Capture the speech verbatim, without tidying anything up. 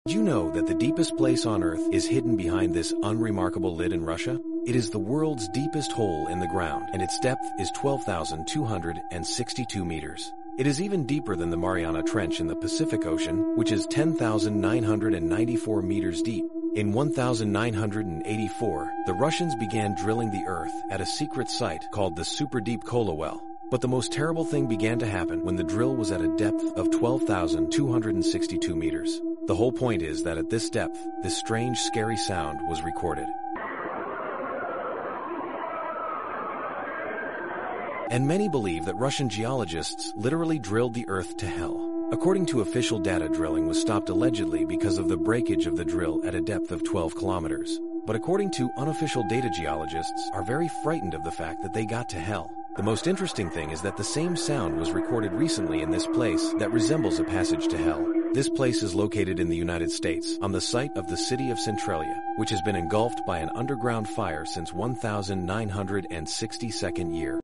Did you know that the deepest place on Earth is hidden behind this unremarkable lid in Russia? It is the world's deepest hole in the ground, and its depth is twelve thousand two hundred sixty-two meters. It is even deeper than the Mariana Trench in the Pacific Ocean, which is ten thousand nine hundred ninety-four meters deep. In one thousand nine hundred eighty-four, the Russians began drilling the Earth at a secret site called the Super Deep Kola Well. But the most terrible thing began to happen when the drill was at a depth of twelve thousand two hundred sixty-two meters. The whole point is that at this depth, this strange, scary sound was recorded. And many believe that Russian geologists literally drilled the Earth to hell. According to official data, drilling was stopped allegedly because of the breakage of the drill at a depth of twelve kilometers. But according to unofficial data, geologists are very frightened of the fact that they got to hell. The most interesting thing is that the same sound was recorded recently in this place that resembles a passage to hell. This place is located in the United States, on the site of the city of Centralia, which has been engulfed by an underground fire since one thousand nine hundred sixty-second year.